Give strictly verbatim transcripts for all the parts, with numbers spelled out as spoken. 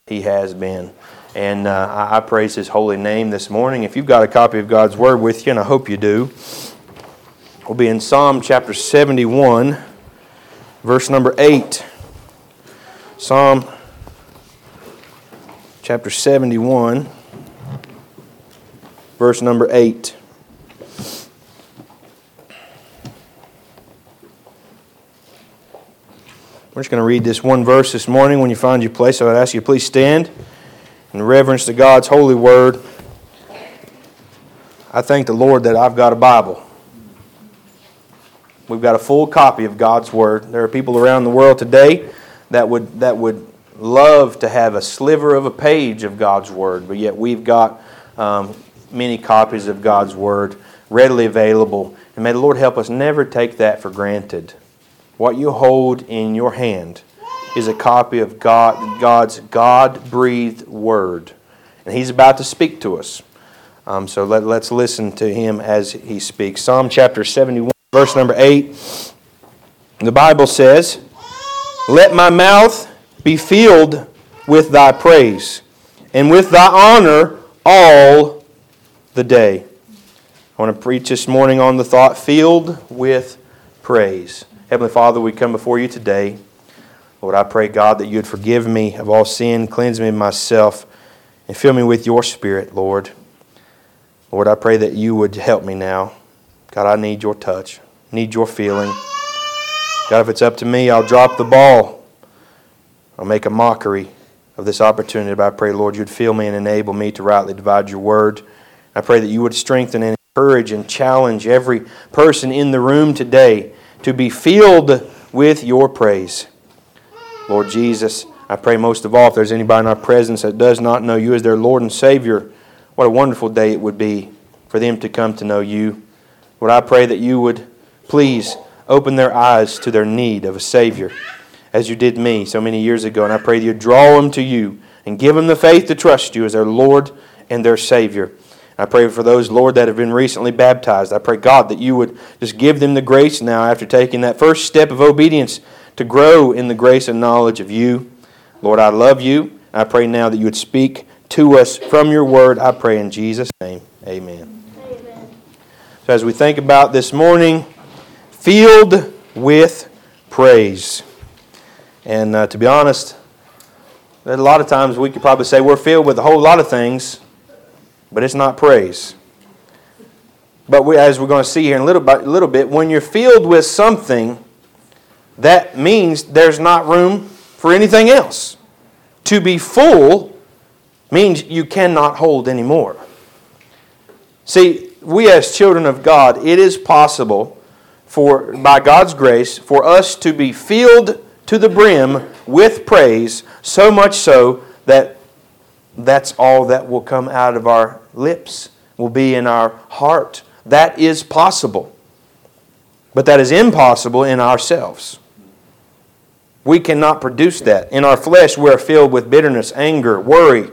He has been. And uh, I, I praise His holy name this morning. If you've got a copy of God's Word with you, and I hope you do, we'll be in Psalm chapter seventy-one, verse number eight. Psalm chapter seventy-one, verse number eight. We're just going to read this one verse this morning. When you find your place, I would ask you to please stand in reverence to God's holy word. I thank the Lord that I've got a Bible. We've got a full copy of God's word. There are people around the world today that would that would love to have a sliver of a page of God's word, but yet we've got um, many copies of God's word readily available. And may the Lord help us never take that for granted. What you hold in your hand is a copy of God, God's God-breathed word. And He's about to speak to us. Um, so let, let's listen to Him as He speaks. Psalm chapter seventy-one, verse number eight. The Bible says, "Let my mouth be filled with thy praise, and with thy honor all the day." I want to preach this morning on the thought, filled with praise. Heavenly Father, we come before you today. Lord, I pray, God, that you would forgive me of all sin, cleanse me of myself, and fill me with your Spirit, Lord. Lord, I pray that you would help me now. God, I need your touch, need your feeling. God, if it's up to me, I'll drop the ball. I'll make a mockery of this opportunity, but I pray, Lord, you'd fill me and enable me to rightly divide your word. I pray that you would strengthen and encourage and challenge every person in the room today to be filled with your praise. Lord Jesus, I pray most of all, if there's anybody in our presence that does not know you as their Lord and Savior, what a wonderful day it would be for them to come to know you. Lord, I pray that you would please open their eyes to their need of a Savior, as you did me so many years ago. And I pray that you draw them to you and give them the faith to trust you as their Lord and their Savior. I pray for those, Lord, that have been recently baptized. I pray, God, that you would just give them the grace now after taking that first step of obedience to grow in the grace and knowledge of you. Lord, I love you. I pray now that you would speak to us from your word. I pray in Jesus' name. Amen. Amen. So as we think about this morning, filled with praise. And uh, to be honest, a lot of times we could probably say we're filled with a whole lot of things, but it's not praise. But we, as we're going to see here in a little bit, a little bit, when you're filled with something, that means there's not room for anything else. To be full means you cannot hold anymore. See, we as children of God, it is possible for, by God's grace, for us to be filled to the brim with praise, so much so that that's all that will come out of our lips, will be in our heart. That is possible. But that is impossible in ourselves. We cannot produce that. In our flesh, we're filled with bitterness, anger, worry,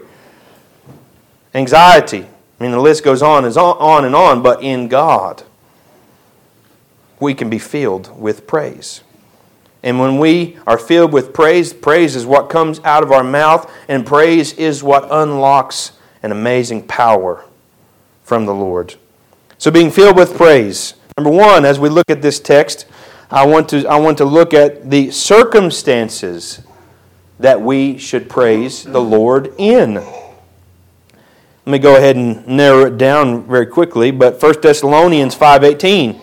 anxiety. I mean, the list goes on and on and on. But in God, we can be filled with praise. And when we are filled with praise, praise is what comes out of our mouth, and praise is what unlocks an amazing power from the Lord. So being filled with praise. Number one, as we look at this text, I want to I want to look at the circumstances that we should praise the Lord in. Let me go ahead and narrow it down very quickly, but First Thessalonians five eighteen.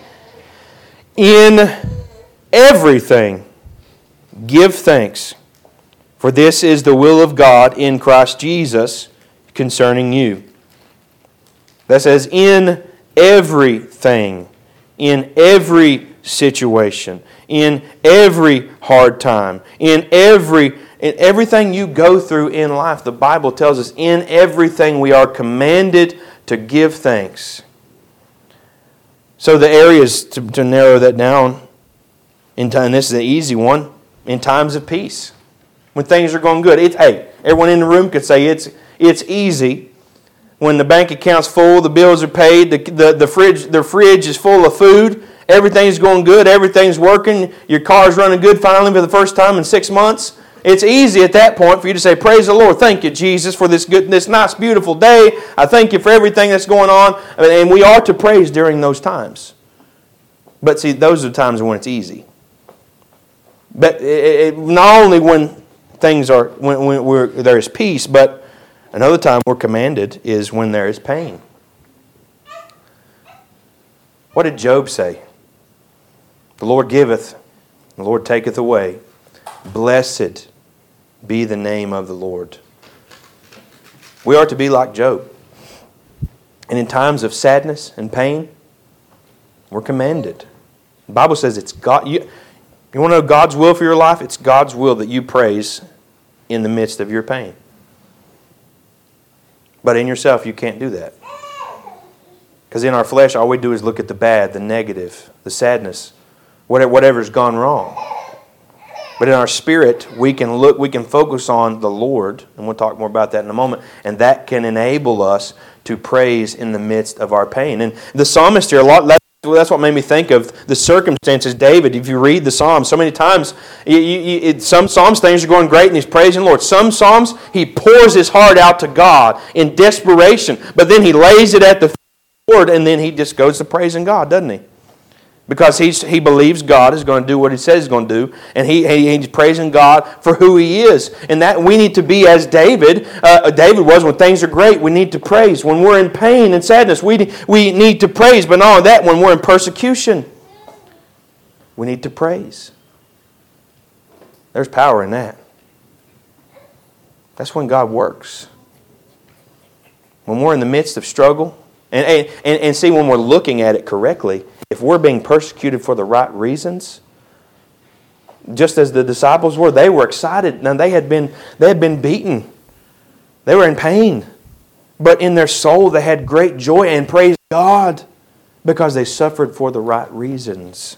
In everything give thanks, for this is the will of God in Christ Jesus concerning you. That says, in everything, in every situation, in every hard time, in every in everything you go through in life, the Bible tells us in everything we are commanded to give thanks. So the areas to, to narrow that down, in time, this is an easy one. In times of peace, when things are going good. It's, hey, everyone in the room could say it's it's easy when the bank account's full, the bills are paid, the, the, the fridge the fridge is full of food, everything's going good, everything's working, your car's running good finally for the first time in six months. It's easy at that point for you to say, praise the Lord. Thank you, Jesus, for this good, this nice, beautiful day. I thank you for everything that's going on. And we are to praise during those times. But see, those are the times when it's easy. But it, it, not only when things are, when, when we're, there is peace, but another time we're commanded is when there is pain. What did Job say? The Lord giveth, the Lord taketh away. Blessed be the name of the Lord. We are to be like Job. And in times of sadness and pain, we're commanded. The Bible says it's God. You, you want to know God's will for your life? It's God's will that you praise in the midst of your pain. But in yourself, you can't do that. Because in our flesh, all we do is look at the bad, the negative, the sadness, whatever's gone wrong. But in our spirit, we can look, we can focus on the Lord, and we'll talk more about that in a moment, and that can enable us to praise in the midst of our pain. And the psalmist here, a lot, that's what made me think of the circumstances. David, if you read the Psalms, so many times, you, you, it, some Psalms things are going great and he's praising the Lord. Some Psalms, he pours his heart out to God in desperation, but then he lays it at the feet of the Lord, and then he just goes to praising God, doesn't he? Because he's, he believes God is going to do what He says He's going to do. And he, he, he's praising God for who He is. And that we need to be as David. Uh, David was when things are great. We need to praise. When we're in pain and sadness, we, we need to praise. But not only that, when we're in persecution, we need to praise. There's power in that. That's when God works. When we're in the midst of struggle. And, and, and see, when we're looking at it correctly, if we're being persecuted for the right reasons, just as the disciples were, they were excited. Now they had been they had been beaten. They were in pain. But in their soul they had great joy and praised God because they suffered for the right reasons.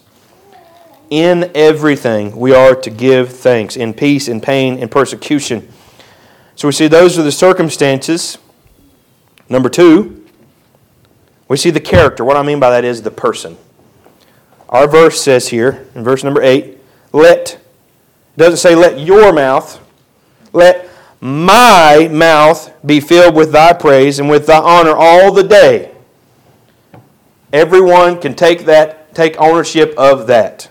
In everything we are to give thanks, in peace, in pain, in persecution. So we see those are the circumstances. Number two, we see the character. What I mean by that is the person. Our verse says here, in verse number eight, let, it doesn't say let your mouth, let my mouth be filled with thy praise and with thy honor all the day. Everyone can take that, take ownership of that.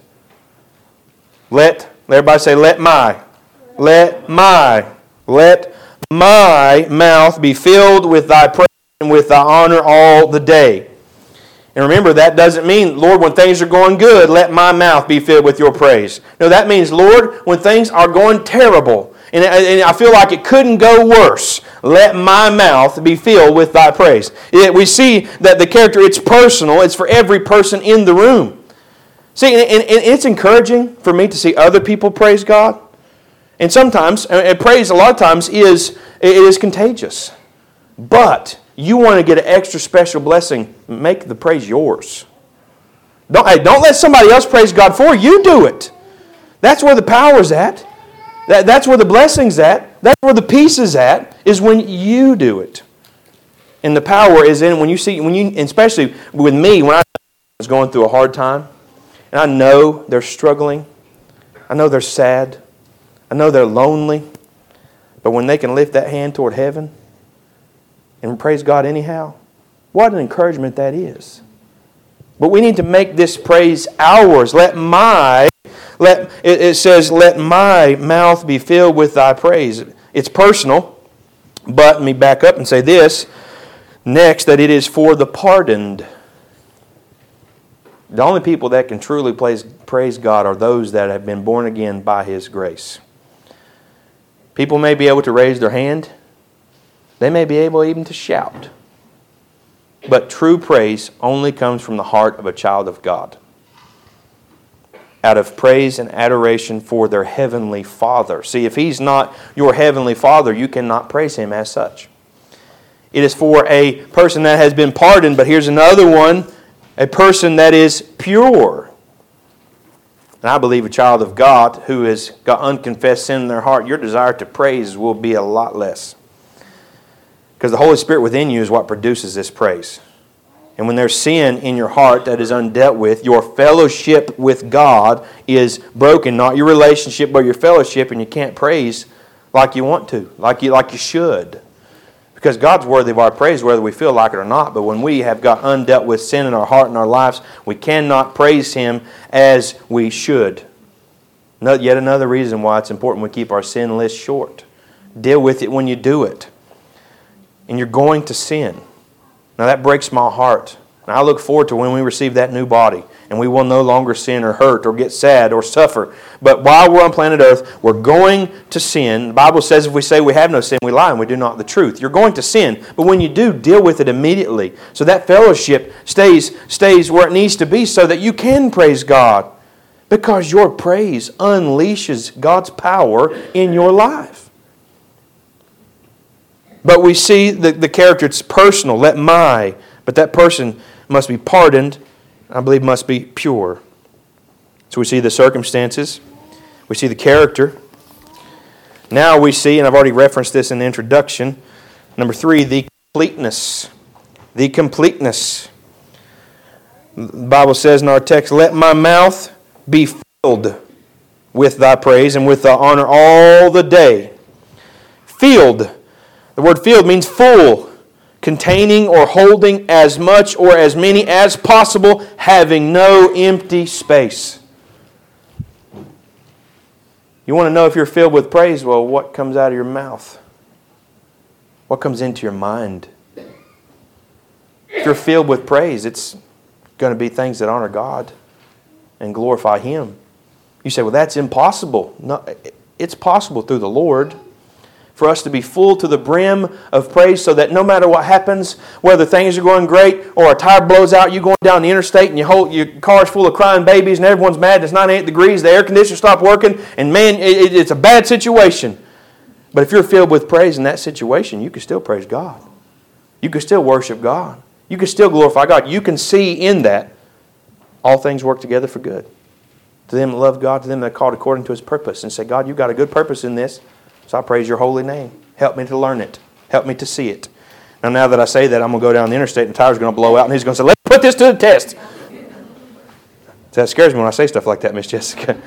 Let, everybody say, let my, let my, let my mouth be filled with thy praise and with thy honor all the day. And remember, that doesn't mean, Lord, when things are going good, let my mouth be filled with your praise. No, that means, Lord, when things are going terrible, and I feel like it couldn't go worse, let my mouth be filled with thy praise. We see that the character, it's personal. It's for every person in the room. See, and it's encouraging for me to see other people praise God. And sometimes, and praise a lot of times is, it is contagious. But you want to get an extra special blessing, make the praise yours. Don't, hey, don't let somebody else praise God for you. You do it. That's where the power's at. That, that's where the blessing's at. That's where the peace is at, is when you do it. And the power is in when you see, when you, especially with me, when I was going through a hard time, and I know they're struggling, I know they're sad, I know they're lonely, but when they can lift that hand toward heaven, and praise God anyhow, what an encouragement that is. But we need to make this praise ours. Let my, let it, it says, let my mouth be filled with thy praise. It's personal, but let me back up and say this. Next, that it is for the pardoned. The only people that can truly praise, praise God are those that have been born again by His grace. People may be able to raise their hand. They may be able even to shout. But true praise only comes from the heart of a child of God. Out of praise and adoration for their heavenly Father. See, if He's not your heavenly Father, you cannot praise Him as such. It is for a person that has been pardoned, but here's another one, a person that is pure. And I believe a child of God who has got unconfessed sin in their heart, your desire to praise will be a lot less. Because the Holy Spirit within you is what produces this praise. And when there's sin in your heart that is undealt with, your fellowship with God is broken. Not your relationship, but your fellowship, and you can't praise like you want to, like you, like you should. Because God's worthy of our praise whether we feel like it or not. But when we have got undealt with sin in our heart and our lives, we cannot praise Him as we should. Yet another reason why it's important we keep our sin list short. Deal with it when you do it. And you're going to sin. Now that breaks my heart. And I look forward to when we receive that new body and we will no longer sin or hurt or get sad or suffer. But while we're on planet Earth, we're going to sin. The Bible says if we say we have no sin, we lie and we do not the truth. You're going to sin, but when you do, deal with it immediately. So that fellowship stays, stays where it needs to be so that you can praise God. Because your praise unleashes God's power in your life. But we see the, the character, it's personal. Let my, but that person must be pardoned, I believe must be pure. So we see the circumstances. We see the character. Now we see, and I've already referenced this in the introduction, number three, the completeness. The completeness. The Bible says in our text, let my mouth be filled with thy praise and with thy honor all the day. Filled. The word filled means full, containing or holding as much or as many as possible, having no empty space. You want to know if you're filled with praise? Well, what comes out of your mouth? What comes into your mind? If you're filled with praise, it's going to be things that honor God and glorify Him. You say, well, that's impossible. No, it's possible through the Lord for us to be full to the brim of praise so that no matter what happens, whether things are going great or a tire blows out, you're going down the interstate and you hold, your car's full of crying babies and everyone's mad, it's ninety-eight degrees, the air conditioner stopped working, and man, it, it's a bad situation. But if you're filled with praise in that situation, you can still praise God. You can still worship God. You can still glorify God. You can see in that all things work together for good. To them that love God, to them that are called according to His purpose. And say, God, you've got a good purpose in this. So I praise your holy name. Help me to learn it. Help me to see it. Now, now that I say that, I'm going to go down the interstate and the tire's going to blow out and He's going to say, let's put this to the test. That scares me when I say stuff like that, Miss Jessica.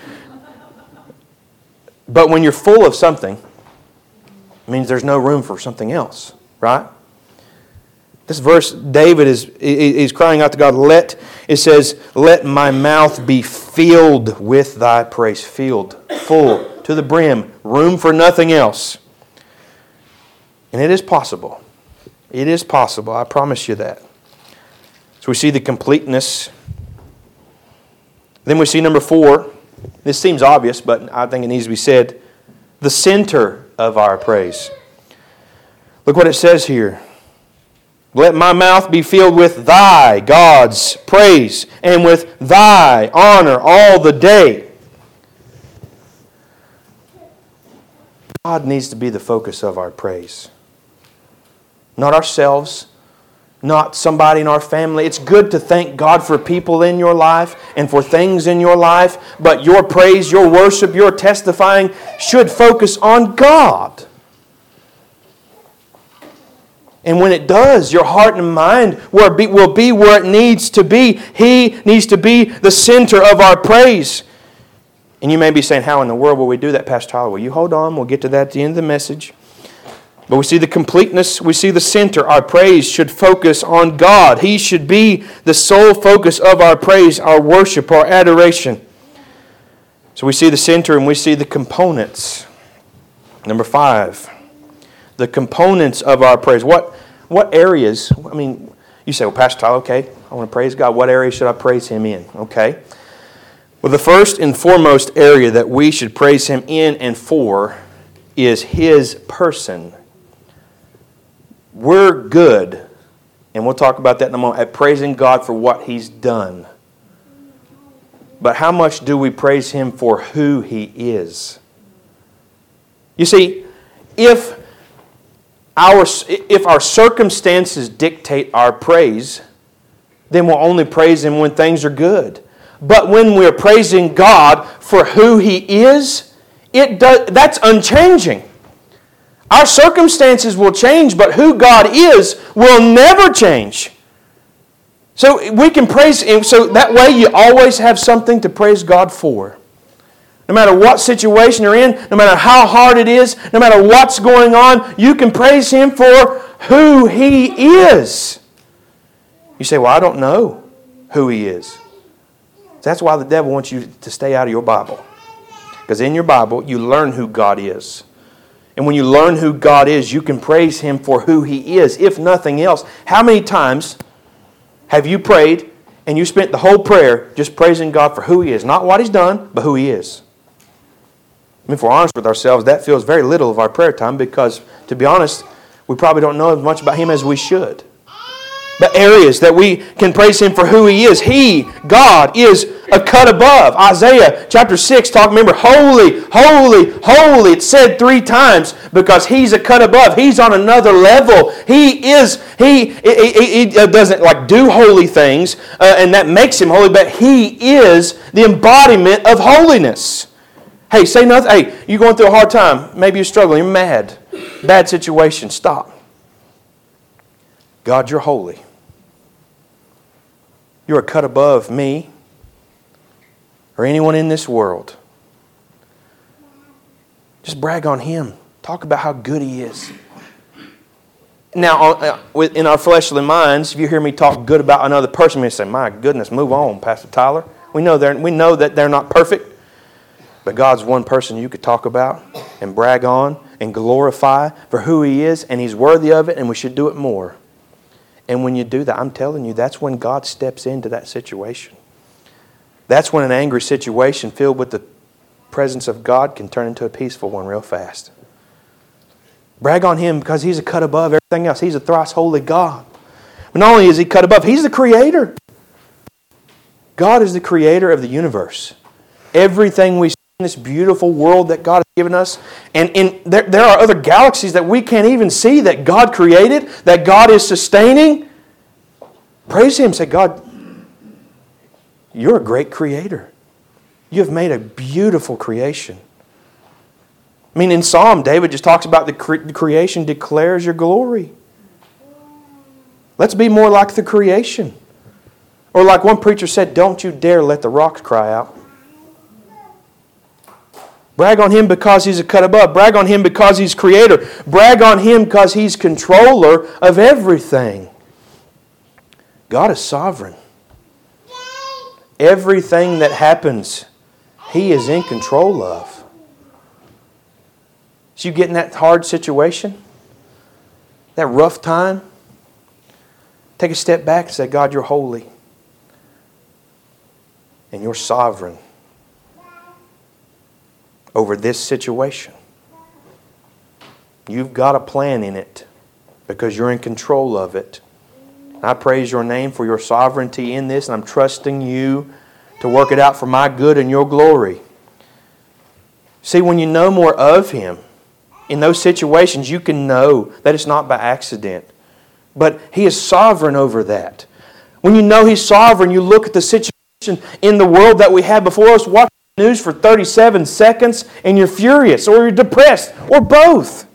But when you're full of something, it means there's no room for something else, right? This verse, David is is crying out to God, let, it says, let my mouth be filled with thy praise. Filled, full, to the brim, room for nothing else. And it is possible. It is possible, I promise you that. So we see the completeness. Then we see number four. This seems obvious, but I think it needs to be said. The center of our praise. Look what it says here. Let my mouth be filled with thy, God's, praise, and with thy honor all the day. God needs to be the focus of our praise. Not ourselves, not somebody in our family. It's good to thank God for people in your life and for things in your life, but your praise, your worship, your testifying should focus on God. And when it does, your heart and mind will be where it needs to be. He needs to be the center of our praise. And you may be saying, how in the world will we do that, Pastor Tyler? Well, you hold on. We'll get to that at the end of the message. But we see the completeness. We see the center. Our praise should focus on God. He should be the sole focus of our praise, our worship, our adoration. So we see the center and we see the components. Number five. The components of our praise. What what areas, I mean, you say, well, Pastor Tyler, okay, I want to praise God. What area should I praise Him in? Okay. Well, the first and foremost area that we should praise Him in and for is His person. We're good, and we'll talk about that in a moment, at praising God for what He's done. But how much do we praise Him for who He is? You see, if Our, if our circumstances dictate our praise, then we'll only praise Him when things are good. But when we're praising God for who He is, it does, that's unchanging. Our circumstances will change, but who God is will never change. So we can praise Him. So that way you always have something to praise God for. No matter what situation you're in, no matter how hard it is, no matter what's going on, you can praise Him for who He is. You say, well, I don't know who He is. That's why the devil wants you to stay out of your Bible. Because in your Bible, you learn who God is. And when you learn who God is, you can praise Him for who He is, if nothing else. How many times have you prayed and you spent the whole prayer just praising God for who He is? Not what He's done, but who He is. I mean, if we're honest with ourselves, that feels very little of our prayer time because, to be honest, we probably don't know as much about Him as we should. But areas that we can praise Him for who He is. He, God, is a cut above. Isaiah chapter six, talk, remember, holy, holy, holy. It's said three times because He's a cut above. He's on another level. He is, He, he, he, he doesn't like do holy things uh, and that makes Him holy, but He is the embodiment of holiness. Hey, say nothing. Hey, you're going through a hard time. Maybe you're struggling. You're mad. Bad situation. Stop. God, you're holy. You're a cut above me or anyone in this world. Just brag on Him. Talk about how good He is. Now, in our fleshly minds, if you hear me talk good about another person, you say, my goodness, move on, Pastor Tyler. We know, they're, we know that they're not perfect. But God's one person you could talk about and brag on and glorify for who He is, and He's worthy of it, and we should do it more. And when you do that, I'm telling you, that's when God steps into that situation. That's when an angry situation filled with the presence of God can turn into a peaceful one real fast. Brag on Him because He's a cut above everything else. He's a thrice holy God. But not only is He cut above, He's the Creator. God is the Creator of the universe. Everything we see in this beautiful world that God has given us, and in, there, there are other galaxies that we can't even see that God created, that God is sustaining. Praise Him. Say, God, You're a great Creator. You have made a beautiful creation. I mean, in Psalm, David just talks about the, cre- the creation declares Your glory. Let's be more like the creation. Or like one preacher said, don't you dare let the rocks cry out. Brag on Him because He's a cut above. Brag on Him because He's Creator. Brag on Him because He's controller of everything. God is sovereign. Everything that happens, He is in control of. So you get in that hard situation, that rough time, take a step back and say, God, You're holy. And You're sovereign over this situation. You've got a plan in it because You're in control of it. And I praise Your name for Your sovereignty in this, and I'm trusting You to work it out for my good and Your glory. See, when you know more of Him, in those situations you can know that it's not by accident. But He is sovereign over that. When you know He's sovereign, you look at the situation in the world that we have before us, watch news for thirty-seven seconds and you're furious or you're depressed or both.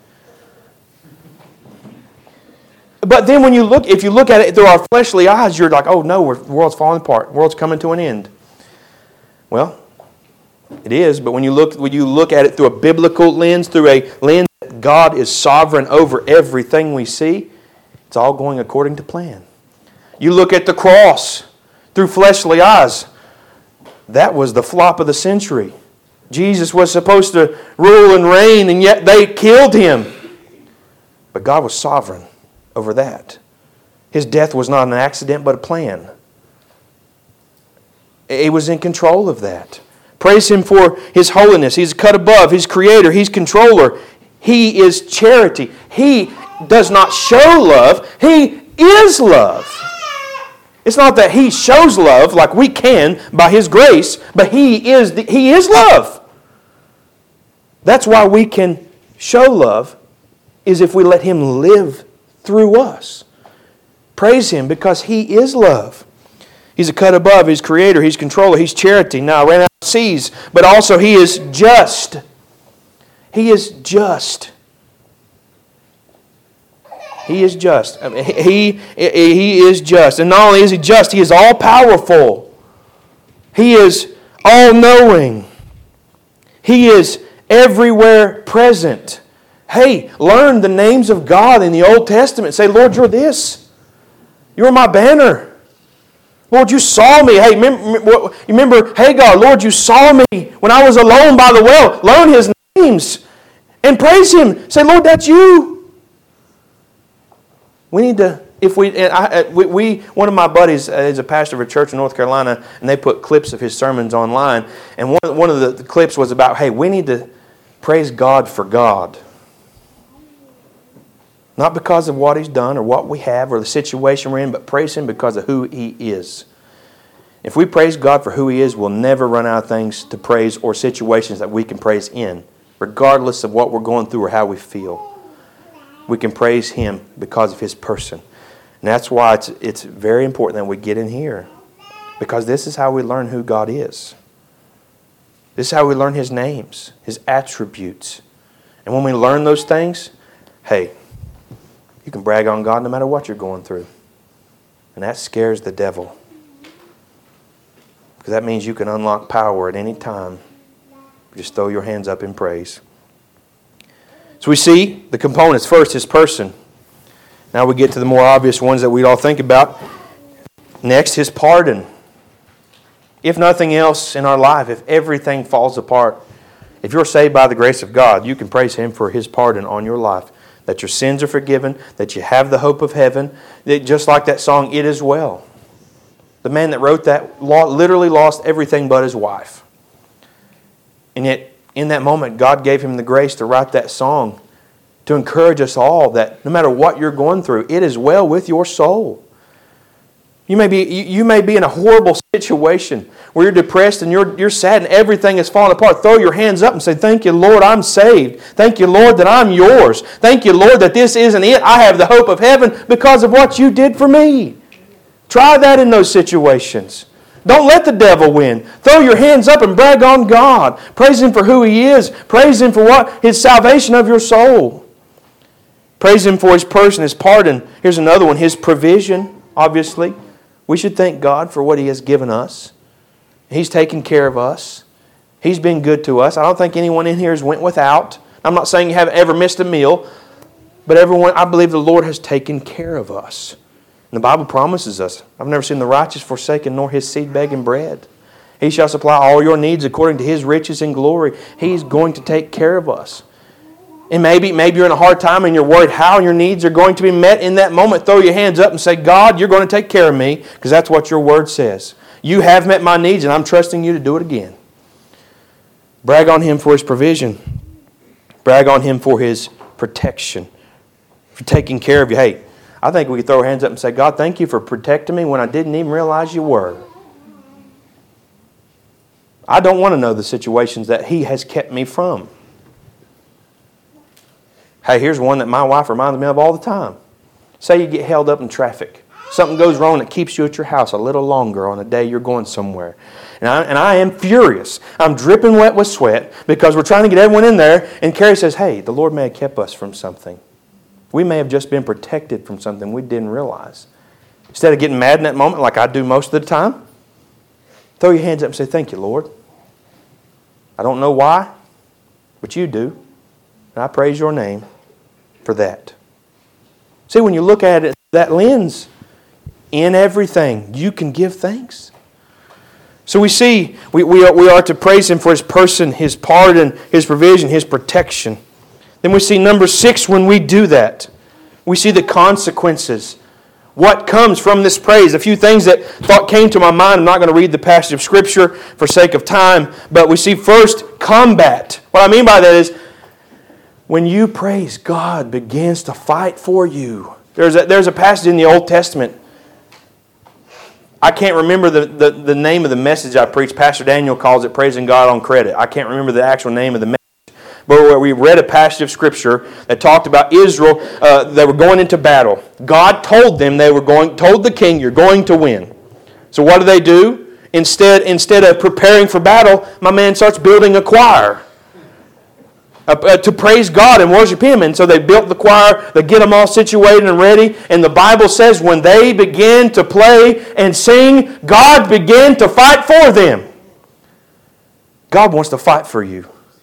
But then when you look, if you look at it through our fleshly eyes, you're like, oh no, the world's falling apart. The world's coming to an end. Well, it is, but when you look when you look at it through a biblical lens, through a lens that God is sovereign over everything we see, it's all going according to plan. You look at the cross through fleshly eyes. That was the flop of the century. Jesus was supposed to rule and reign, and yet they killed Him. But God was sovereign over that. His death was not an accident, but a plan. He was in control of that. Praise Him for His holiness. He's cut above. He's Creator. He's controller. He is charity. He does not show love. He is love. It's not that He shows love like we can by His grace, but He is the, He is love. That's why we can show love, is if we let Him live through us. Praise Him because He is love. He's a cut above. He's Creator. He's controller. He's charity. Now, I ran out of C's, but also He is just. He is just. He is just. I mean, he, he is just. And not only is He just, He is all-powerful. He is all-knowing. He is everywhere present. Hey, learn the names of God in the Old Testament. Say, Lord, you're this. You're my banner. Lord, you saw me. Hey, remember, remember Hagar, Lord, you saw me when I was alone by the well. Learn His names and praise Him. Say, Lord, that's you. We need to, if we, and I, we, we, one of my buddies is a pastor of a church in North Carolina, and they put clips of his sermons online. And one, one of the, the clips was about, hey, we need to praise God for God. Not because of what He's done or what we have or the situation we're in, but praise Him because of who He is. If we praise God for who He is, we'll never run out of things to praise or situations that we can praise in, regardless of what we're going through or how we feel. We can praise Him because of His person. And that's why it's, it's very important that we get in here. Because this is how we learn who God is. This is how we learn His names, His attributes. And when we learn those things, hey, you can brag on God no matter what you're going through. And that scares the devil. Because that means you can unlock power at any time. Just throw your hands up in praise. So we see the components. First, His person. Now we get to the more obvious ones that we'd all think about. Next, His pardon. If nothing else in our life, if everything falls apart, if you're saved by the grace of God, you can praise Him for His pardon on your life. That your sins are forgiven, that you have the hope of heaven. That just like that song, It Is Well. The man that wrote that literally lost everything but his wife. And yet, in that moment, God gave him the grace to write that song to encourage us all that no matter what you're going through, it is well with your soul. You may be, you may be in a horrible situation where you're depressed and you're, you're sad and everything is falling apart. Throw your hands up and say, thank you, Lord, I'm saved. Thank you, Lord, that I'm yours. Thank you, Lord, that this isn't it. I have the hope of heaven because of what you did for me. Try that in those situations. Don't let the devil win. Throw your hands up and brag on God. Praise Him for who He is. Praise Him for what? His salvation of your soul. Praise Him for His person, His pardon. Here's another one. His provision, obviously. We should thank God for what He has given us. He's taken care of us. He's been good to us. I don't think anyone in here has went without. I'm not saying you haven't ever missed a meal. But everyone, I believe the Lord has taken care of us. And the Bible promises us, I've never seen the righteous forsaken nor his seed begging bread. He shall supply all your needs according to His riches and glory. He's going to take care of us. And maybe, maybe you're in a hard time and you're worried how your needs are going to be met in that moment. Throw your hands up and say, God, you're going to take care of me because that's what your word says. You have met my needs and I'm trusting you to do it again. Brag on Him for His provision. Brag on Him for His protection. For taking care of you. Hey, I think we could throw our hands up and say, God, thank you for protecting me when I didn't even realize you were. I don't want to know the situations that He has kept me from. Hey, here's one that my wife reminds me of all the time. Say you get held up in traffic. Something goes wrong that keeps you at your house a little longer on a day you're going somewhere. And I, and I am furious. I'm dripping wet with sweat because we're trying to get everyone in there. And Carrie says, hey, the Lord may have kept us from something. We may have just been protected from something we didn't realize. Instead of getting mad in that moment like I do most of the time, throw your hands up and say, thank you, Lord. I don't know why, but you do. And I praise your name for that. See, when you look at it that lens, in everything, you can give thanks. So we see we, we, are, we are to praise Him for His person, His pardon, His provision, His protection. Then we see number six when we do that. We see the consequences. What comes from this praise? A few things that thought came to my mind. I'm not going to read the passage of Scripture for sake of time. But we see first combat. What I mean by that is when you praise, God begins to fight for you. There's a, there's a passage in the Old Testament. I can't remember the, the, the name of the message I preached. Pastor Daniel calls it Praising God on Credit. I can't remember the actual name of the message. But where we read a passage of Scripture that talked about Israel, uh, they were going into battle. God told them they were going, told the king, you're going to win. So what do they do? Instead, instead of preparing for battle, my man starts building a choir. uh, uh, to praise God and worship Him. And so they built the choir, they get them all situated and ready. And the Bible says when they began to play and sing, God began to fight for them. God wants to fight for you.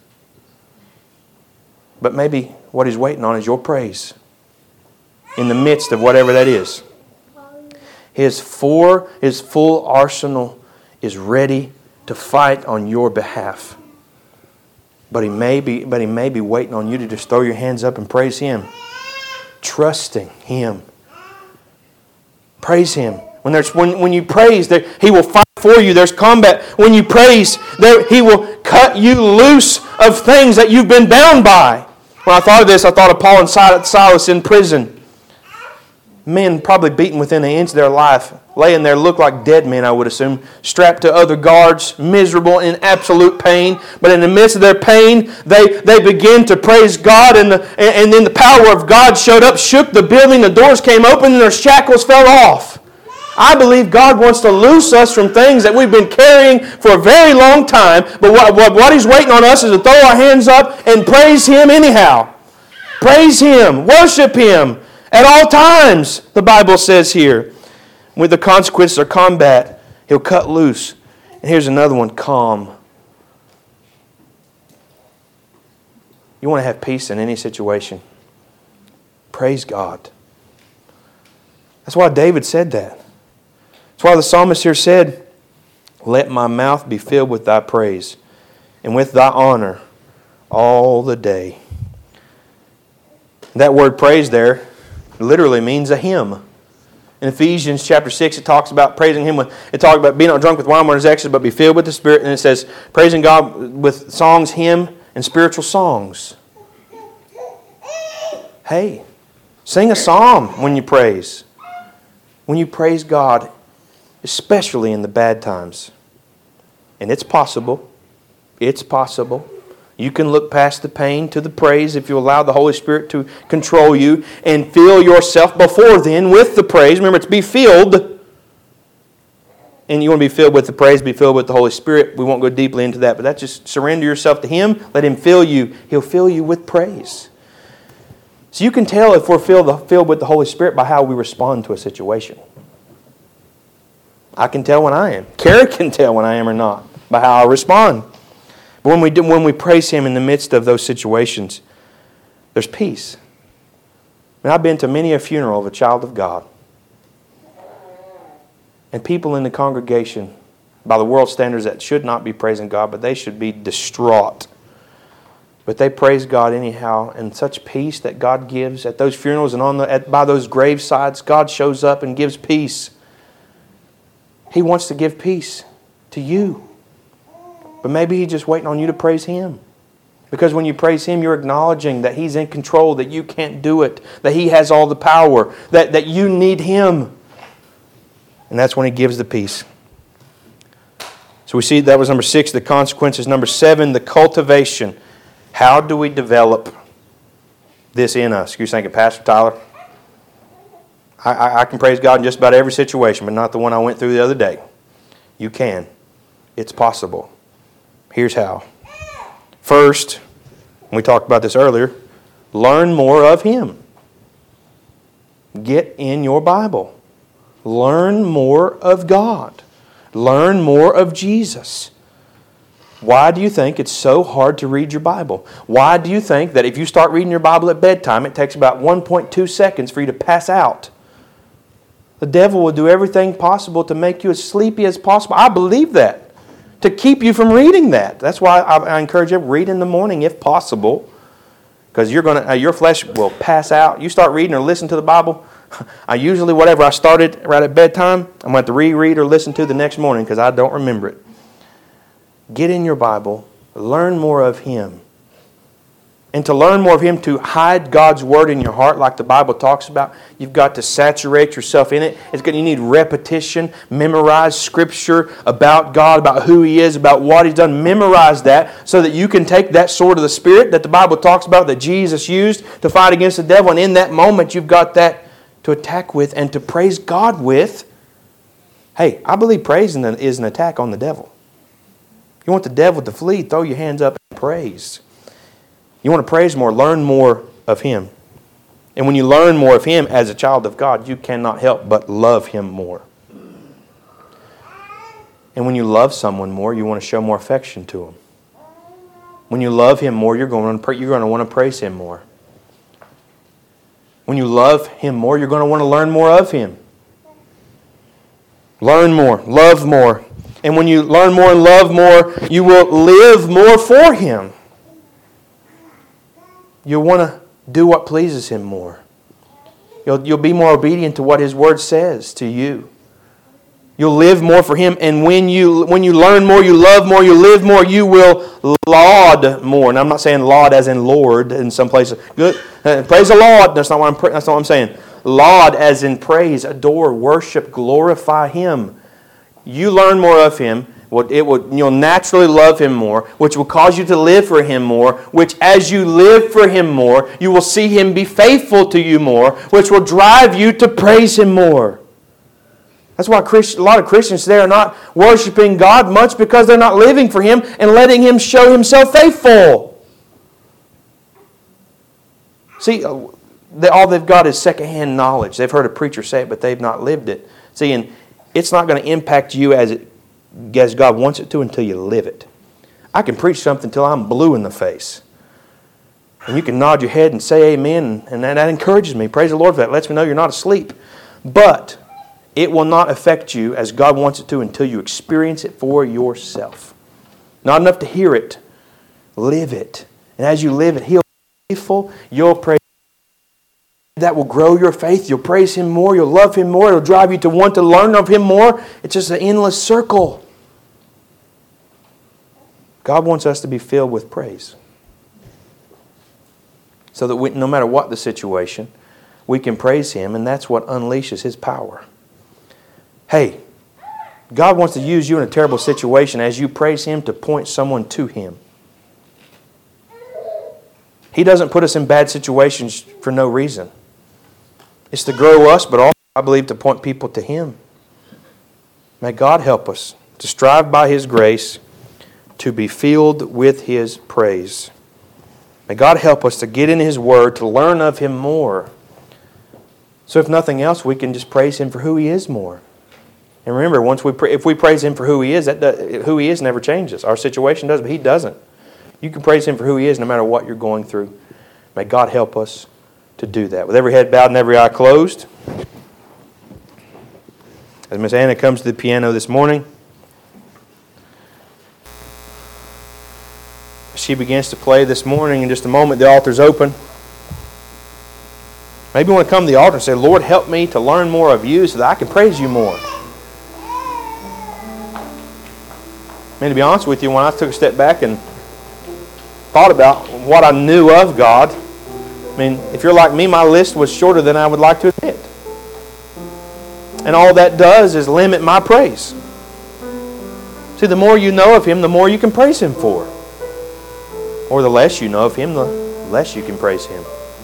But maybe what He's waiting on is your praise in the midst of whatever that is. His four, His full arsenal is ready to fight on your behalf. But He may be, but He may be waiting on you to just throw your hands up and praise Him. Trusting Him. Praise Him. When there's when, when you praise, there, He will fight for you. There's combat. When you praise, there, He will cut you loose of things that you've been bound by. When I thought of this, I thought of Paul and Silas in prison. Men probably beaten within an inch of their life, laying there look like dead men, I would assume, strapped to other guards, miserable in absolute pain. But in the midst of their pain, they, they begin to praise God, and, the, and then the power of God showed up, shook the building, the doors came open, and their shackles fell off. I believe God wants to loose us from things that we've been carrying for a very long time, but what, what, what He's waiting on us is to throw our hands up and praise Him anyhow. Praise Him, worship Him. At all times, the Bible says here. With the consequences of combat, He'll cut loose. And here's another one, calm. You want to have peace in any situation. Praise God. That's why David said that. That's why the psalmist here said, let my mouth be filled with Thy praise, and with Thy honor all the day. That word praise there literally means a hymn. In Ephesians chapter six, it talks about praising Him. With, it talks about being not drunk with wine when it's excess, but be filled with the Spirit. And it says praising God with songs, hymn, and spiritual songs. Hey, sing a psalm when you praise. When you praise God, especially in the bad times. And it's possible. It's possible. You can look past the pain to the praise if you allow the Holy Spirit to control you and fill yourself before then with the praise. Remember, it's be filled. And you want to be filled with the praise, be filled with the Holy Spirit. We won't go deeply into that, but that's just surrender yourself to Him. Let Him fill you. He'll fill you with praise. So you can tell if we're filled, filled with the Holy Spirit by how we respond to a situation. I can tell when I am. Kara can tell when I am or not by how I respond. But when we do, when we praise Him in the midst of those situations, there's peace. And I've been to many a funeral of a child of God. And people in the congregation, by the world standards, that should not be praising God, but they should be distraught. But they praise God anyhow, and such peace that God gives at those funerals and on the at, by those gravesides, God shows up and gives peace. He wants to give peace to you. But maybe He's just waiting on you to praise Him. Because when you praise Him, you're acknowledging that He's in control, that you can't do it, that He has all the power, that, that you need Him. And that's when He gives the peace. So we see that was number six, the consequences. Number seven, the cultivation. How do we develop this in us? You're thinking, Pastor Tyler, I, I, I can praise God in just about every situation, but not the one I went through the other day. You can. It's possible. Here's how. First, we talked about this earlier, learn more of Him. Get in your Bible. Learn more of God. Learn more of Jesus. Why do you think it's so hard to read your Bible? Why do you think that if you start reading your Bible at bedtime, it takes about one point two seconds for you to pass out? The devil will do everything possible to make you as sleepy as possible. I believe that. To keep you from reading that. That's why I, I encourage you to read in the morning if possible. Because you're gonna, uh, your flesh will pass out. You start reading or listen to the Bible. I usually, whatever I started right at bedtime, I'm going to have to reread or listen to the next morning because I don't remember it. Get in your Bible. Learn more of Him. And to learn more of Him, to hide God's Word in your heart like the Bible talks about, you've got to saturate yourself in it. It's good. You need repetition. Memorize Scripture about God, about who He is, about what He's done. Memorize that so that you can take that sword of the Spirit that the Bible talks about, that Jesus used to fight against the devil. And in that moment, you've got that to attack with and to praise God with. Hey, I believe praising is an attack on the devil. You want the devil to flee, throw your hands up and praise. You want to praise more, learn more of Him. And when you learn more of Him as a child of God, you cannot help but love Him more. And when you love someone more, you want to show more affection to them. When you love Him more, you're going to, you're going to want to praise Him more. When you love Him more, you're going to want to learn more of Him. Learn more, love more. And when you learn more and love more, you will live more for Him. You'll want to do what pleases Him more. You'll, you'll be more obedient to what His Word says to you. You'll live more for Him. And when you when you learn more, you love more, you live more, you will laud more. And I'm not saying laud as in Lord in some places. Good. Uh, praise the Lord. That's not what I'm, that's not what I'm saying. Laud as in praise, adore, worship, glorify Him. You learn more of Him. It will, you'll naturally love Him more, which will cause you to live for Him more, which as you live for Him more, you will see Him be faithful to you more, which will drive you to praise Him more. That's why Christ, a lot of Christians today are not worshiping God much, because they're not living for Him and letting Him show Himself faithful. See, all they've got is secondhand knowledge. They've heard a preacher say it, but they've not lived it. See, and it's not going to impact you as it, as God wants it to until you live it. I can preach something until I'm blue in the face. And you can nod your head and say amen, and that, that encourages me. Praise the Lord for that. It lets me know you're not asleep. But it will not affect you as God wants it to until you experience it for yourself. Not enough to hear it. Live it. And as you live it, He'll be faithful. You'll praise. That will grow your faith. You'll praise Him more. You'll love Him more. It'll drive you to want to learn of Him more. It's just an endless circle. God wants us to be filled with praise. So that we, no matter what the situation, we can praise Him, and that's what unleashes His power. Hey, God wants to use you in a terrible situation as you praise Him to point someone to Him. He doesn't put us in bad situations for no reason. It's to grow us, but also, I believe, to point people to Him. May God help us to strive by His grace to be filled with His praise. May God help us to get in His Word, to learn of Him more. So if nothing else, we can just praise Him for who He is more. And remember, once we pra- if we praise Him for who He is, that does, who He is never changes. Our situation does, but He doesn't. You can praise Him for who He is no matter what you're going through. May God help us to do that. With every head bowed and every eye closed, as Miss Anna comes to the piano this morning, she begins to play this morning. In just a moment, the altar's open. Maybe you want to come to the altar and say, Lord, help me to learn more of You so that I can praise You more. I mean, to be honest with you, when I took a step back and thought about what I knew of God, I mean, if you're like me, my list was shorter than I would like to admit. And all that does is limit my praise. See, the more you know of Him, the more you can praise Him for. Or the less you know of Him, the less you can praise Him.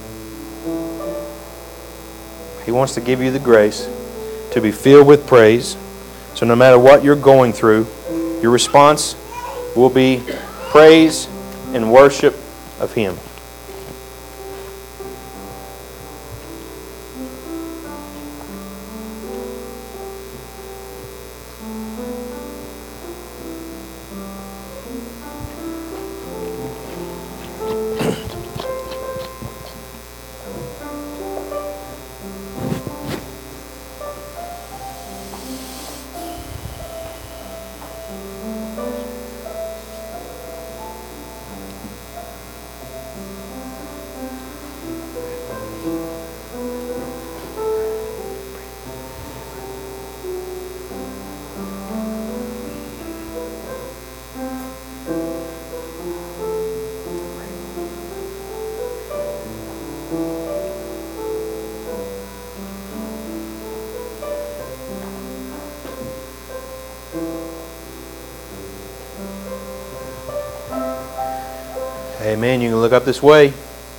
He wants to give you the grace to be filled with praise. So no matter what you're going through, your response will be praise and worship of Him. Amen. You can look up this way.